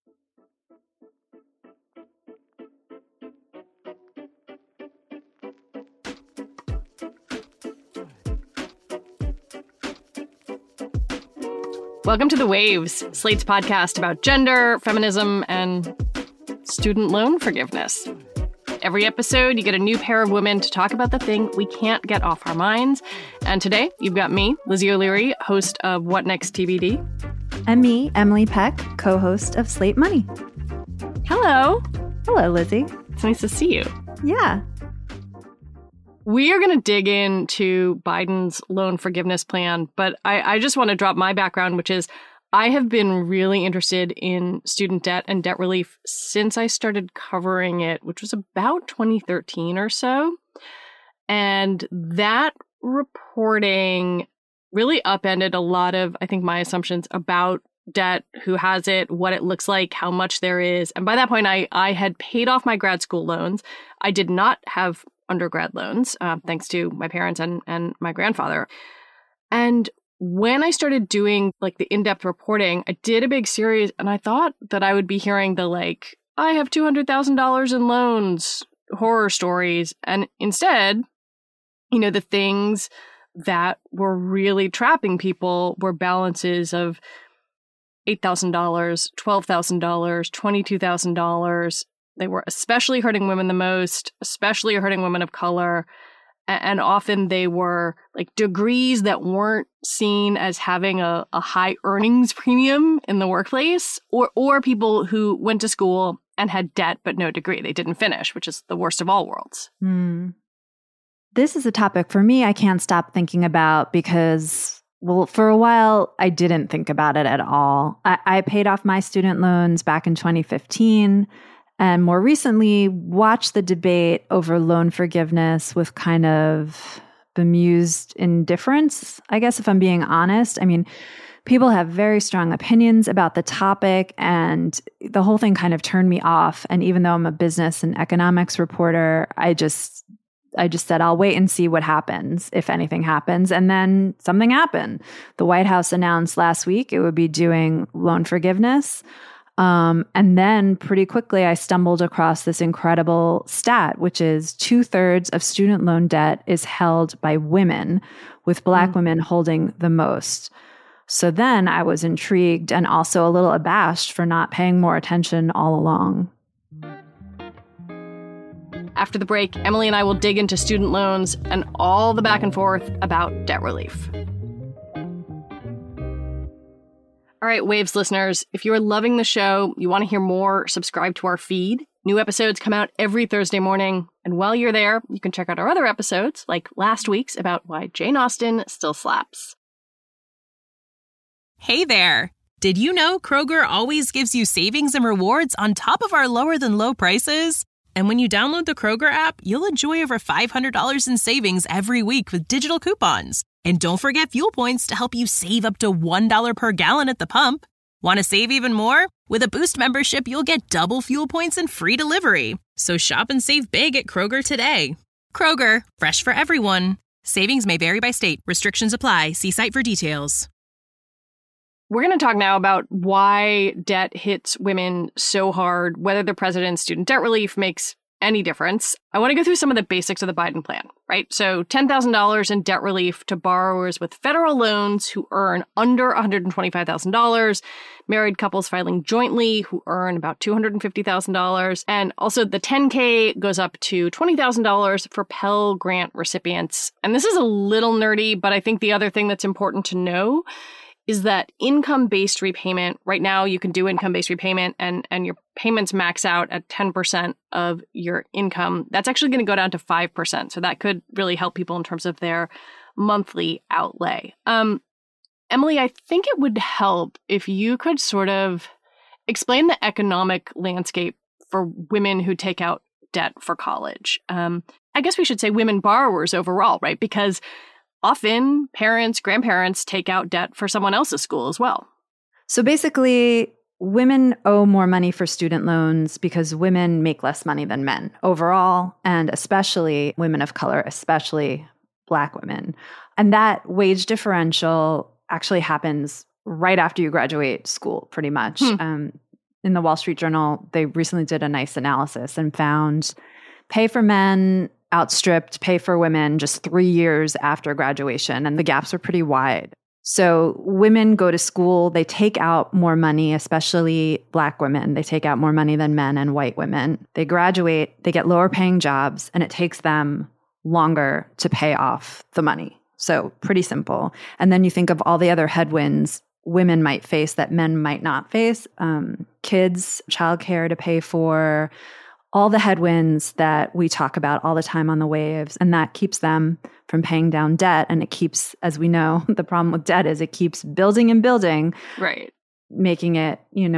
Welcome to The Waves, Slate's podcast about gender, feminism, and student loan forgiveness. Every episode, you get a new pair of women to talk about the thing we can't get off our minds. And today, you've got me, Lizzie O'Leary, host of What Next TBD. And me, Emily Peck, co-host of Slate Money. Hello. Hello, Lizzie. It's nice to see you. Yeah. We are going to dig into Biden's loan forgiveness plan, but I just want to drop my background, which is I have been really interested in student debt and debt relief since I started covering it, which was about 2013 or so. And that reporting really upended a lot of, I think, my assumptions about debt, who has it, what it looks like, how much there is. And by that point, I had paid off my grad school loans. I did not have undergrad loans, thanks to my parents and my grandfather. And when I started doing like the in-depth reporting, I did a big series and I thought that I would be hearing the like, I have $200,000 in loans horror stories. And instead, you know, the things that were really trapping people were balances of $8,000, $12,000, $22,000. They were especially hurting women the most, especially hurting women of color. And often they were like degrees that weren't seen as having a high earnings premium in the workplace, or people who went to school and had debt but no degree. They didn't finish, which is the worst of all worlds. This is a topic for me I can't stop thinking about because, well, for a while, I didn't think about it at all. I paid off my student loans back in 2015. And more recently, watched the debate over loan forgiveness with kind of bemused indifference, I guess, if I'm being honest. I mean, people have very strong opinions about the topic, and the whole thing kind of turned me off. And even though I'm a business and economics reporter, I just said, I'll wait and see what happens, if anything happens. And then something happened. The White House announced last week it would be doing loan forgiveness. And then pretty quickly, I stumbled across this incredible stat, which is 2/3 of student loan debt is held by women, with Black women holding the most. So then I was intrigued and also a little abashed for not paying more attention all along. After the break, Emily and I will dig into student loans and all the back and forth about debt relief. All right, Waves listeners, if you are loving the show, you want to hear more, subscribe to our feed. New episodes come out every Thursday morning. And while you're there, you can check out our other episodes, like last week's about why Jane Austen still slaps. Hey there. Did you know Kroger always gives you savings and rewards on top of our lower than low prices? And when you download the Kroger app, you'll enjoy over $500 in savings every week with digital coupons. And don't forget fuel points to help you save up to $1 per gallon at the pump. Want to save even more? With a Boost membership, you'll get double fuel points and free delivery. So shop and save big at Kroger today. Kroger, fresh for everyone. Savings may vary by state. Restrictions apply. See site for details. We're going to talk now about why debt hits women so hard, whether the president's student debt relief makes any difference. I want to go through some of the basics of the Biden plan, right? So $10,000 in debt relief to borrowers with federal loans who earn under $125,000, married couples filing jointly who earn about $250,000, and also the $10K goes up to $20,000 for Pell Grant recipients. And this is a little nerdy, but I think the other thing that's important to know is that income-based repayment, right now you can do income-based repayment and your payments max out at 10% of your income. That's actually going to go down to 5%. So that could really help people in terms of their monthly outlay. Emily, I think it would help if you could sort of explain the economic landscape for women who take out debt for college. I guess we should say women borrowers overall, right? Because often parents, grandparents take out debt for someone else's school as well. So basically, women owe more money for student loans because women make less money than men overall, and especially women of color, especially Black women. And that wage differential actually happens right after you graduate school, pretty much. in the Wall Street Journal, they recently did a nice analysis and found pay for men outstripped pay for women just 3 years after graduation, and the gaps are pretty wide. So women go to school, they take out more money, especially Black women. They take out more money than men and white women. They graduate, they get lower paying jobs, and it takes them longer to pay off the money. So pretty simple. And then you think of all the other headwinds women might face that men might not face, kids, childcare to pay for, all the headwinds that we talk about all the time on The Waves, and that keeps them from paying down debt. And it keeps, as we know, the problem with debt is it keeps building and building, right? Making it,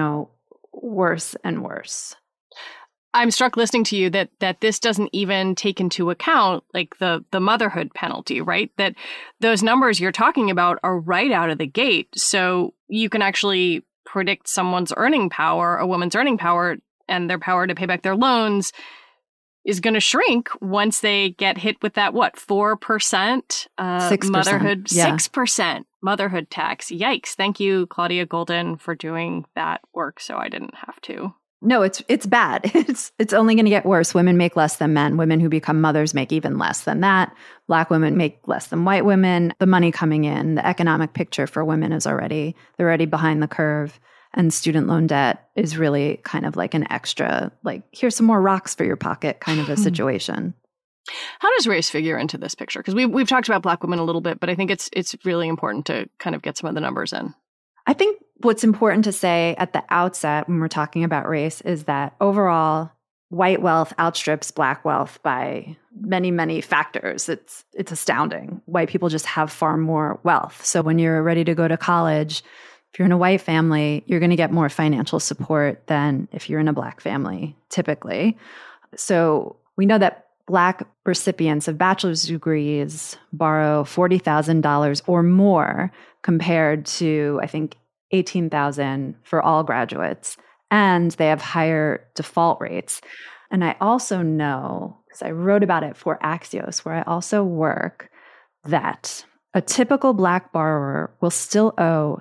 worse and worse. I'm struck listening to you that this doesn't even take into account like the motherhood penalty, right? That those numbers you're talking about are right out of the gate. So you can actually predict someone's earning power, a woman's earning power, and their power to pay back their loans is going to shrink once they get hit with that, 4%? 6%. Motherhood, yeah. 6% motherhood tax. Yikes. Thank you, Claudia Golden, for doing that work so I didn't have to. No, it's bad. It's only going to get worse. Women make less than men. Women who become mothers make even less than that. Black women make less than white women. The money coming in, the economic picture for women is they're already behind the curve. And student loan debt is really kind of like an extra, like, here's some more rocks for your pocket kind of a situation. How does race figure into this picture? Because we've talked about Black women a little bit, but I think it's really important to kind of get some of the numbers in. I think what's important to say at the outset when we're talking about race is that overall, white wealth outstrips Black wealth by many, many factors. It's astounding. White people just have far more wealth. So when you're ready to go to college, if you're in a white family, you're going to get more financial support than if you're in a Black family, typically. So we know that Black recipients of bachelor's degrees borrow $40,000 or more compared to, I think, $18,000 for all graduates. And they have higher default rates. And I also know, because I wrote about it for Axios, where I also work, that a typical Black borrower will still owe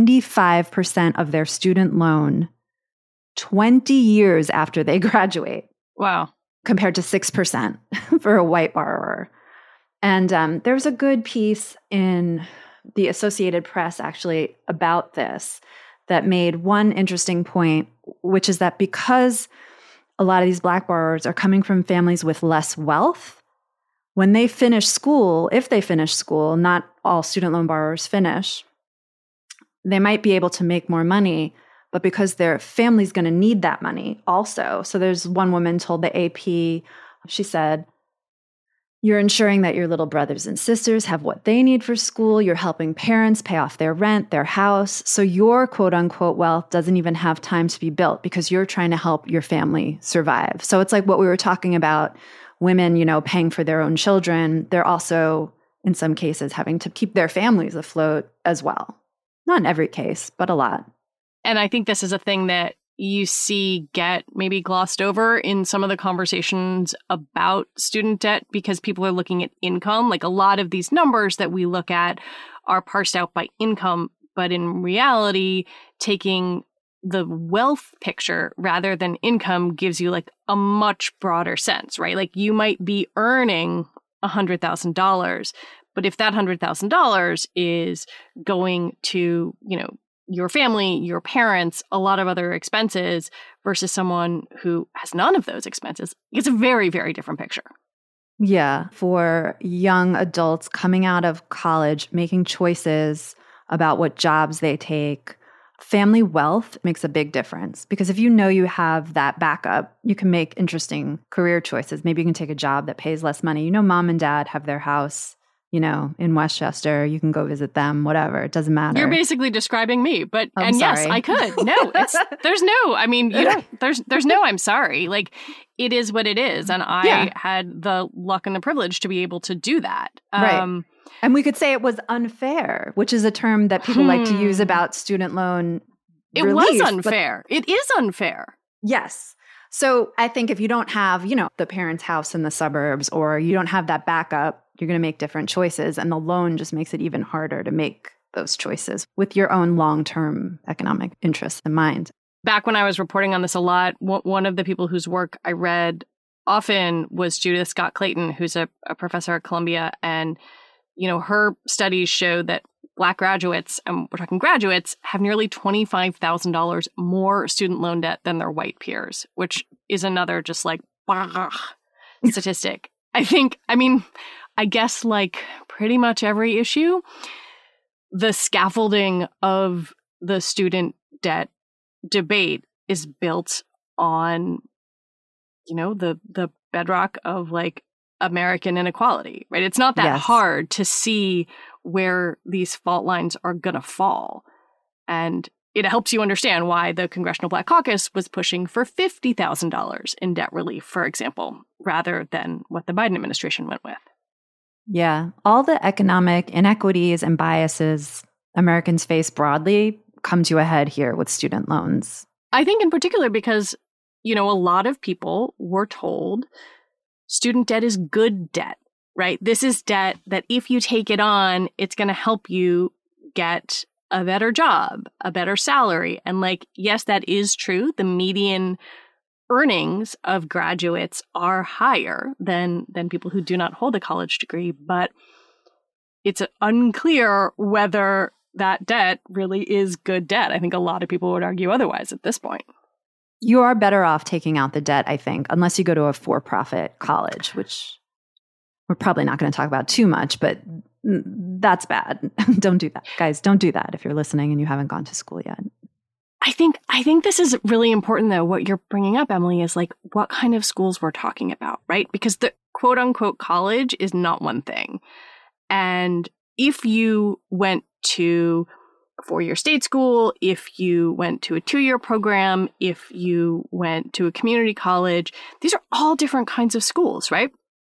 95% of their student loan 20 years after they graduate. Wow. Compared to 6% for a white borrower. And there was a good piece in the Associated Press actually about this that made one interesting point, which is that because a lot of these Black borrowers are coming from families with less wealth, when they finish school, if they finish school, not all student loan borrowers finish, they might be able to make more money, but because their family's going to need that money also. So there's one woman told the AP, she said, you're ensuring that your little brothers and sisters have what they need for school. You're helping parents pay off their rent, their house. So your quote unquote wealth doesn't even have time to be built because you're trying to help your family survive. So it's like what we were talking about, women, paying for their own children. They're also, in some cases, having to keep their families afloat as well. Not in every case, but a lot. And I think this is a thing that you see get maybe glossed over in some of the conversations about student debt because people are looking at income. Like a lot of these numbers that we look at are parsed out by income, but in reality, taking the wealth picture rather than income gives you like a much broader sense, right? Like you might be earning $100,000, but if that $100,000 is going to, your family, your parents, a lot of other expenses versus someone who has none of those expenses, it's a very, very different picture. Yeah. For young adults coming out of college, making choices about what jobs they take, family wealth makes a big difference because if you have that backup, you can make interesting career choices. Maybe you can take a job that pays less money. Mom and dad have their house, in Westchester. You can go visit them, whatever. It doesn't matter. You're basically describing me, but I'm yes, sorry. I could. No, there's no, I mean, there's no, I'm sorry. Like it is what it is. And I had the luck and the privilege to be able to do that. Right. And we could say it was unfair, which is a term that people like to use about student loan relief. It was unfair. It is unfair. Yes. So I think if you don't have, the parents' house in the suburbs or you don't have that backup, you're going to make different choices. And the loan just makes it even harder to make those choices with your own long-term economic interests in mind. Back when I was reporting on this a lot, one of the people whose work I read often was Judith Scott Clayton, who's a professor at Columbia. And, her studies show that Black graduates, and we're talking graduates, have nearly $25,000 more student loan debt than their white peers, which is another just like statistic. I guess like pretty much every issue, the scaffolding of the student debt debate is built on, the bedrock of like American inequality, right? It's not that hard to see where these fault lines are going to fall. And it helps you understand why the Congressional Black Caucus was pushing for $50,000 in debt relief, for example, rather than what the Biden administration went with. Yeah. All the economic inequities and biases Americans face broadly come to a head here with student loans. I think in particular because, a lot of people were told student debt is good debt, right? This is debt that if you take it on, it's going to help you get a better job, a better salary. And yes, that is true. The median earnings of graduates are higher than people who do not hold a college degree, but it's unclear whether that debt really is good debt. I think a lot of people would argue otherwise at this point. You are better off taking out the debt, I think, unless you go to a for-profit college, which we're probably not going to talk about too much, but that's bad. Don't do that. Guys, don't do that if you're listening and you haven't gone to school yet. I think this is really important, though. What you're bringing up, Emily, is like what kind of schools we're talking about, right? Because the quote unquote college is not one thing. And if you went to a 4-year state school, if you went to a 2-year program, if you went to a community college, these are all different kinds of schools, right?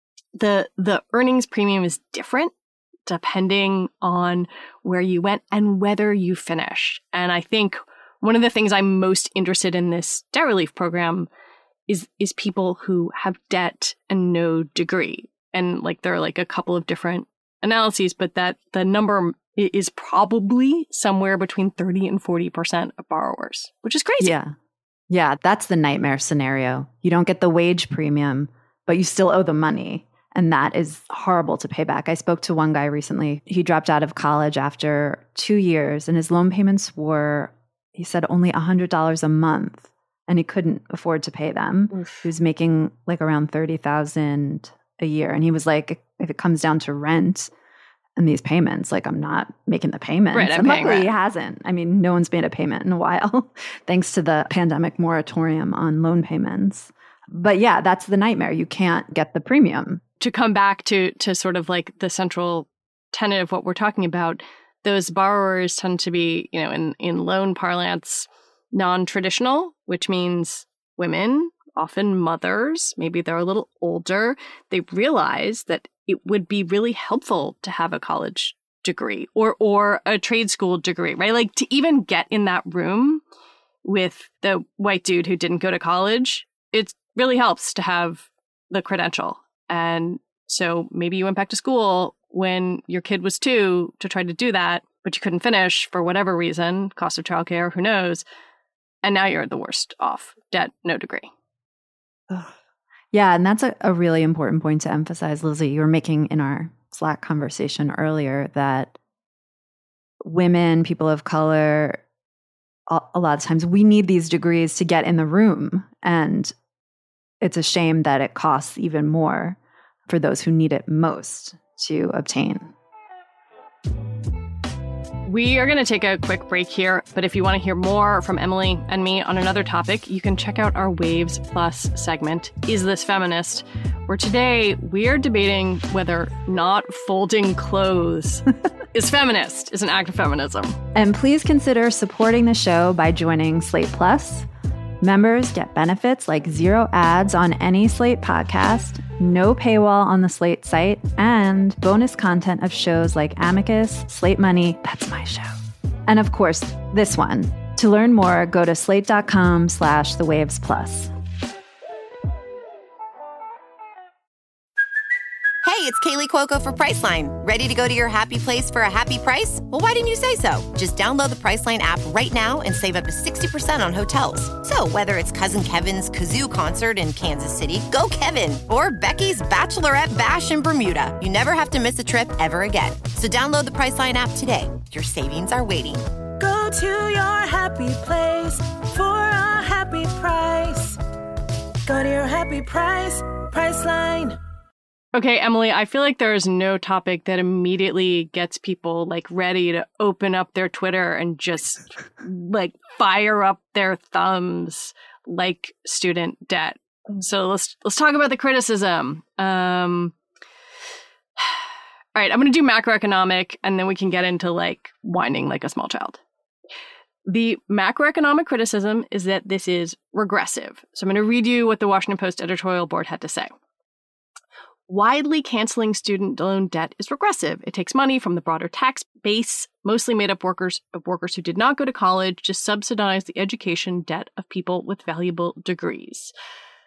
The earnings premium is different depending on where you went and whether you finished. And I think one of the things I'm most interested in this debt relief program is people who have debt and no degree. And there are a couple of different analyses, but that the number is probably somewhere between 30 and 40% of borrowers, which is crazy. Yeah, that's the nightmare scenario. You don't get the wage premium, but you still owe the money. And that is horrible to pay back. I spoke to one guy recently. He dropped out of college after 2 years, and his loan payments were, he said, only $100 a month, and he couldn't afford to pay them. Oof. He was making around $30,000 a year. And he was like, if it comes down to rent and these payments, I'm not making the payments. Right, and luckily he hasn't. I mean, no one's made a payment in a while, thanks to the pandemic moratorium on loan payments. But yeah, that's the nightmare. You can't get the premium. To come back to sort of the central tenet of what we're talking about, those borrowers tend to be, in loan parlance, non-traditional, which means women, often mothers, maybe they're a little older. They realize that it would be really helpful to have a college degree or a trade school degree, right? To even get in that room with the white dude who didn't go to college, it really helps to have the credential. And so maybe you went back to school when your kid was 2 to try to do that, but you couldn't finish for whatever reason, cost of childcare, who knows. And now you're the worst off. Debt, no degree. Ugh. Yeah, and that's a really important point to emphasize, Lizzie. You were making in our Slack conversation earlier that women, people of color, a lot of times we need these degrees to get in the room. And it's a shame that it costs even more for those who need it most to obtain. We are going to take a quick break here, but if you want to hear more from Emily and me on another topic, you can check out our Waves Plus segment, Is This Feminist?, where today we are debating whether not folding clothes is feminist, is an act of feminism. And please consider supporting the show by joining Slate Plus. Members get benefits like 0 ads on any Slate podcast, no paywall on the Slate site, and bonus content of shows like Amicus, Slate Money, that's my show, and of course, this one. To learn more, go to slate.com/thewavesplus. Hey, it's Kaylee Cuoco for Priceline. Ready to go to your happy place for a happy price? Well, why didn't you say so? Just download the Priceline app right now and save up to 60% on hotels. So whether it's Cousin Kevin's Kazoo Concert in Kansas City, go Kevin, or Becky's Bachelorette Bash in Bermuda, you never have to miss a trip ever again. So download the Priceline app today. Your savings are waiting. Go to your happy place for a happy price. Go to your happy price, Priceline. Okay, Emily, I feel like there is no topic that immediately gets people like ready to open up their Twitter and just like fire up their thumbs like student debt. So let's talk about the criticism. All right, I'm going to do macroeconomic and then we can get into like whining like a small child. The macroeconomic criticism is that this is regressive. So I'm going to read you what the Washington Post editorial board had to say. Widely canceling student loan debt is regressive. It takes money from the broader tax base, mostly made up of workers who did not go to college, to subsidize the education debt of people with valuable degrees.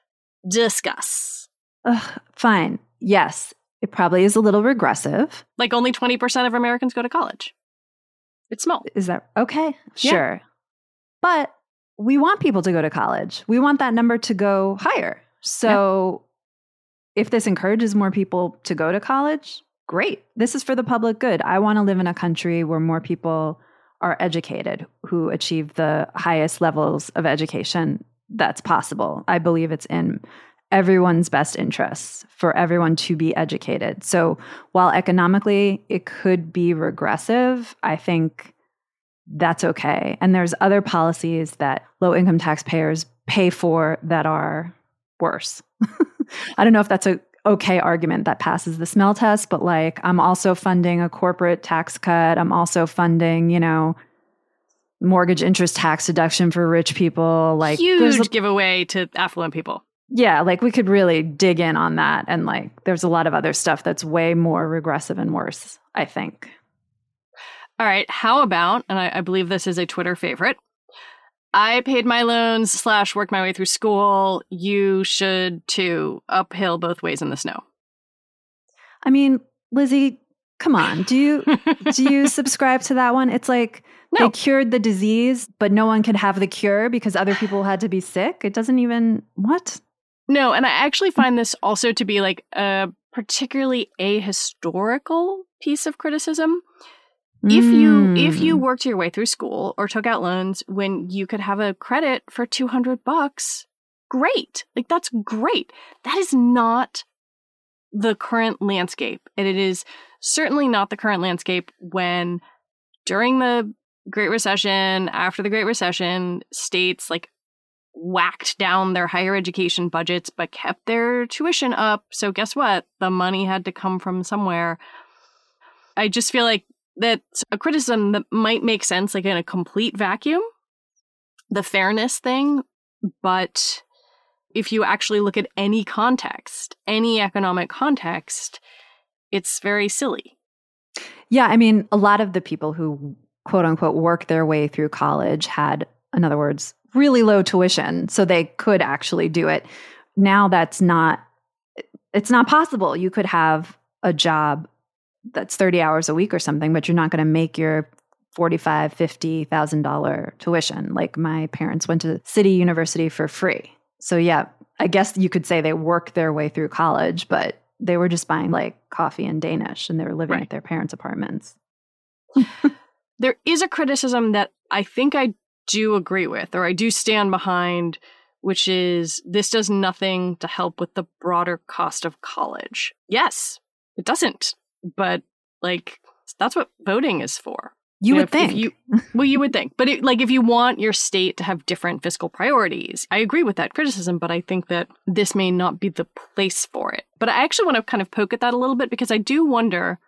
Discuss. Fine. Yes, it probably is a little regressive. Like only 20% of Americans go to college. It's small. Is that okay? Sure. Yeah. But we want people to go to college. We want that number to go higher. So if this encourages more people to go to college, great. This is for the public good. I want to live in a country where more people are educated, who achieve the highest levels of education that's possible. I believe it's in everyone's best interests for everyone to be educated. So while economically it could be regressive, I think that's okay. And there's other policies that low-income taxpayers pay for that are worse. I don't know if that's a okay argument that passes the smell test, but like I'm also funding a corporate tax cut. I'm also funding, mortgage interest tax deduction for rich people. Like huge giveaway to affluent people. Yeah, like we could really dig in on that. And like there's a lot of other stuff that's way more regressive and worse, I think. All right. How about, and I believe this is a Twitter favorite, I paid my loans / worked my way through school. You should too. Uphill both ways in the snow. I mean, Lizzie, come on. Do you subscribe to that one? It's like they cured the disease, but no one could have the cure because other people had to be sick. It doesn't even, what? No, and I actually find this also to be like a particularly ahistorical piece of criticism. If you worked your way through school or took out loans when you could have a credit for $200, great. Like that's great. That is not the current landscape. And it is certainly not the current landscape when during the Great Recession, after the Great Recession, states like whacked down their higher education budgets but kept their tuition up. So guess what? The money had to come from somewhere. I just feel like that's a criticism that might make sense like in a complete vacuum, the fairness thing. But if you actually look at any context, any economic context, it's very silly. Yeah, I mean, a lot of the people who quote unquote work their way through college had, in other words, really low tuition, so they could actually do it. Now it's not possible. You could have a job that's 30 hours a week or something, but you're not going to make your $45,000, $50,000 tuition. Like my parents went to City University for free. So yeah, I guess you could say they worked their way through college, but they were just buying like coffee and Danish and they were living at their parents' apartments. There is a criticism that I think I do agree with, or I do stand behind, which is this does nothing to help with the broader cost of college. Yes, it doesn't. But like, that's what voting is for. You would think. You would think. But if you want your state to have different fiscal priorities, I agree with that criticism, but I think that this may not be the place for it. But I actually want to kind of poke at that a little bit because I do wonder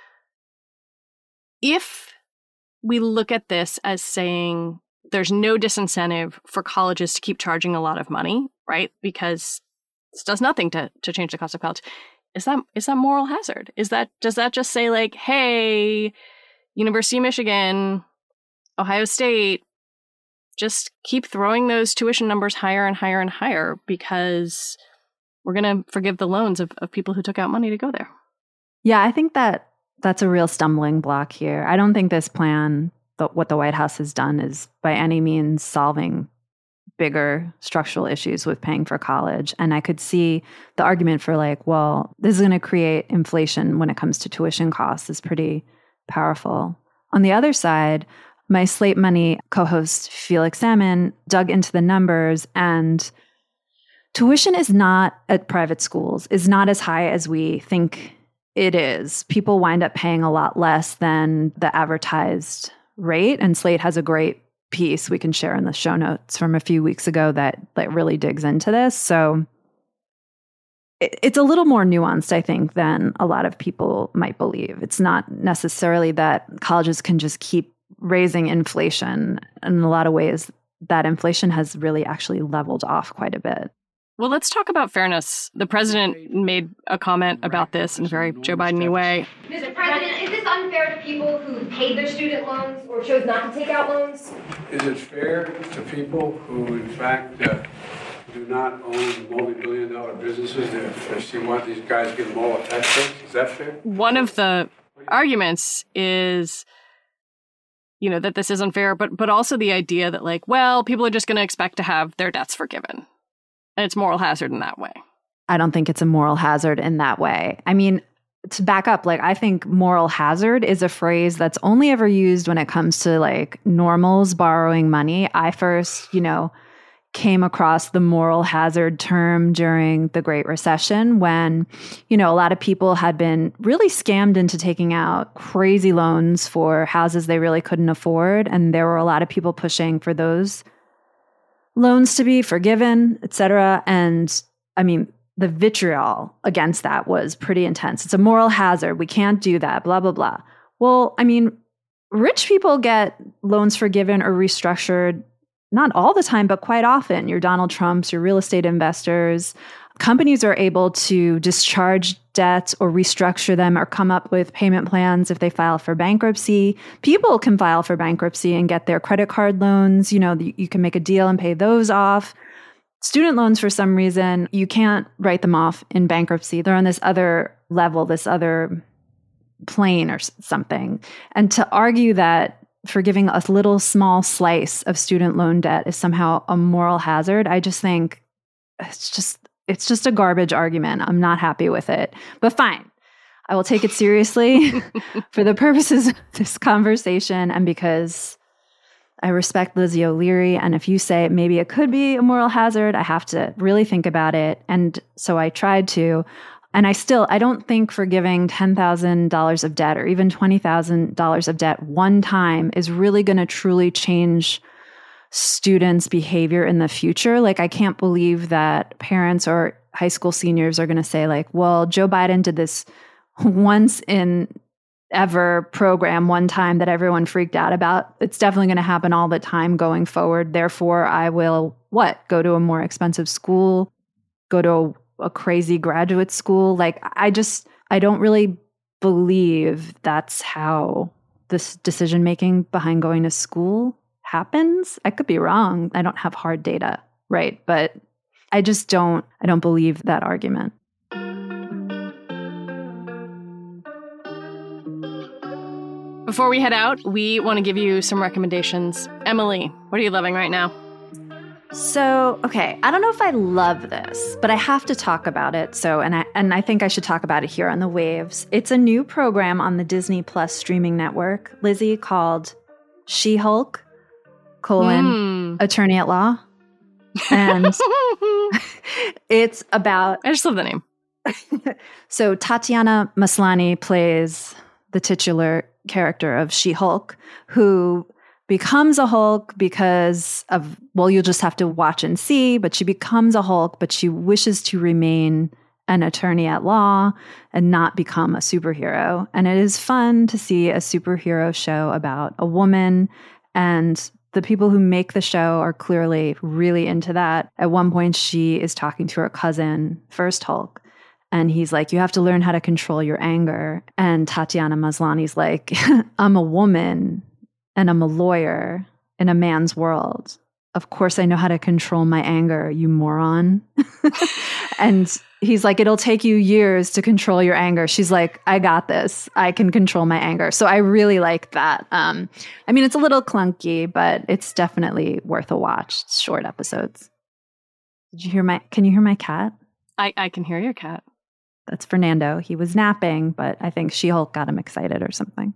if we look at this as saying there's no disincentive for colleges to keep charging a lot of money, right? Because this does nothing to change the cost of college. Is that moral hazard? Does that just say like, hey, University of Michigan, Ohio State, just keep throwing those tuition numbers higher and higher and higher because we're going to forgive the loans of people who took out money to go there? Yeah, I think that's a real stumbling block here. I don't think this plan, what the White House has done, is by any means solving bigger structural issues with paying for college. And I could see the argument for like, well, this is going to create inflation when it comes to tuition costs is pretty powerful. On the other side, my Slate Money co-host Felix Salmon dug into the numbers, and tuition is not at private schools, is not as high as we think it is. People wind up paying a lot less than the advertised rate. And Slate has a great piece we can share in the show notes from a few weeks ago that really digs into this. So it's a little more nuanced, I think, than a lot of people might believe. It's not necessarily that colleges can just keep raising inflation. In a lot of ways, that inflation has really actually leveled off quite a bit. Well, let's talk about fairness. The president made a comment about this in a very Joe Biden-y way. Mr. President, is this unfair to people who paid their student loans or chose not to take out loans? Is it fair to people who, in fact, do not own multi-billion-dollar businesses if you want these guys to give them all a tax break? Is that fair? One of the arguments is, that this is unfair, but also the idea that people are just going to expect to have their debts forgiven. And it's moral hazard in that way. I don't think it's a moral hazard in that way. I mean, to back up, I think moral hazard is a phrase that's only ever used when it comes to normals borrowing money. I first, came across the moral hazard term during the Great Recession when, a lot of people had been really scammed into taking out crazy loans for houses they really couldn't afford. And there were a lot of people pushing for those loans to be forgiven, et cetera. And I mean, the vitriol against that was pretty intense. It's a moral hazard. We can't do that, blah, blah, blah. Well, I mean, rich people get loans forgiven or restructured, not all the time, but quite often. Your Donald Trumps, your real estate investors. Companies are able to discharge debts or restructure them or come up with payment plans if they file for bankruptcy. People can file for bankruptcy and get their credit card loans. You can make a deal and pay those off. Student loans, for some reason, you can't write them off in bankruptcy. They're on this other level, this other plane or something. And to argue that forgiving a little small slice of student loan debt is somehow a moral hazard, I just think it's just a garbage argument. I'm not happy with it. But fine, I will take it seriously for the purposes of this conversation and because I respect Lizzie O'Leary. And if you say maybe it could be a moral hazard, I have to really think about it. And so I tried to. And I don't think forgiving $10,000 of debt or even $20,000 of debt one time is really going to truly change students' behavior in the future. I can't believe that parents or high school seniors are going to say well, Joe Biden did this once in ever program one time that everyone freaked out about. It's definitely going to happen all the time going forward. Therefore, I will go to a more expensive school, go to a crazy graduate school. I don't really believe that's how this decision-making behind going to school happens. I could be wrong. I don't have hard data, right? But I don't believe that argument. Before we head out, we want to give you some recommendations. Emily, what are you loving right now? So, okay, I don't know if I love this, but I have to talk about it. And I think I should talk about it here on The Waves. It's a new program on the Disney Plus streaming network, Lizzie, called She-Hulk, Attorney at Law. And it's about... I just love the name. So Tatiana Maslany plays the titular character of She-Hulk, who becomes a Hulk because of, you'll just have to watch and see, but she becomes a Hulk, but she wishes to remain an attorney at law and not become a superhero. And it is fun to see a superhero show about a woman, and the people who make the show are clearly really into that. At one point, she is talking to her cousin, First Hulk, and he's like, you have to learn how to control your anger. And Tatiana Maslany's like, I'm a woman and I'm a lawyer in a man's world. Of course I know how to control my anger, you moron. And He's like, it'll take you years to control your anger. She's like, I got this. I can control my anger. So I really like that. I mean, it's a little clunky, but it's definitely worth a watch. It's short episodes. Can you hear my cat? I can hear your cat. That's Fernando. He was napping, but I think She-Hulk got him excited or something.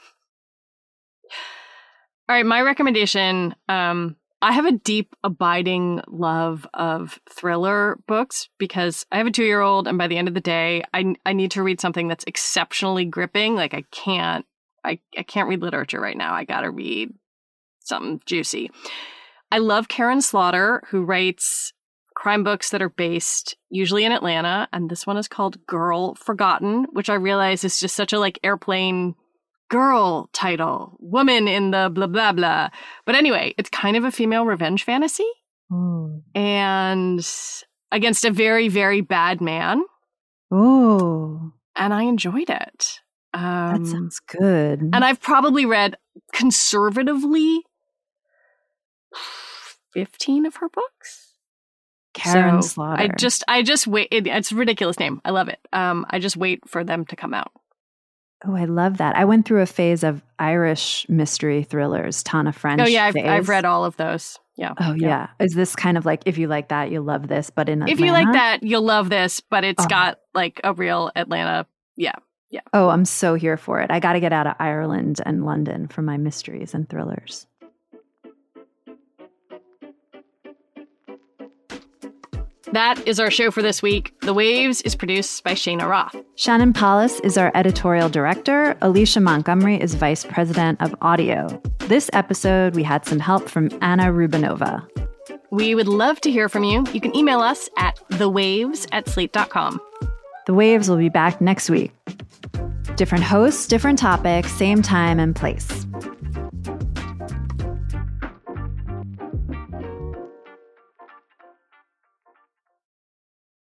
All right, my recommendation, I have a deep, abiding love of thriller books because I have a 2-year-old, and by the end of the day, I need to read something that's exceptionally gripping. Like I can't read literature right now. I gotta read something juicy. I love Karen Slaughter, who writes crime books that are based usually in Atlanta, and this one is called Girl Forgotten, which I realize is just such a like airplane girl title, woman in the blah, blah, blah. But anyway, it's kind of a female revenge fantasy. And against a very, very bad man. Oh. And I enjoyed it. That sounds good. And I've probably read conservatively 15 of her books. Karen Slaughter. I just wait. It's a ridiculous name. I love it. I just wait for them to come out. Oh, I love that. I went through a phase of Irish mystery thrillers, ton of French. Oh, yeah, I've read all of those. Yeah. Oh, yeah. Is this kind of like, if you like that, you'll love this, but in Atlanta? If you like that, you'll love this, but it's got like a real Atlanta. Yeah. Yeah. Oh, I'm so here for it. I got to get out of Ireland and London for my mysteries and thrillers. That is our show for this week. The Waves is produced by Shayna Roth. Shannon Palis is our editorial director. Alicia Montgomery is vice president of audio. This episode, we had some help from Anna Rubinova. We would love to hear from you. You can email us at thewaves@slate.com. The Waves will be back next week. Different hosts, different topics, same time and place.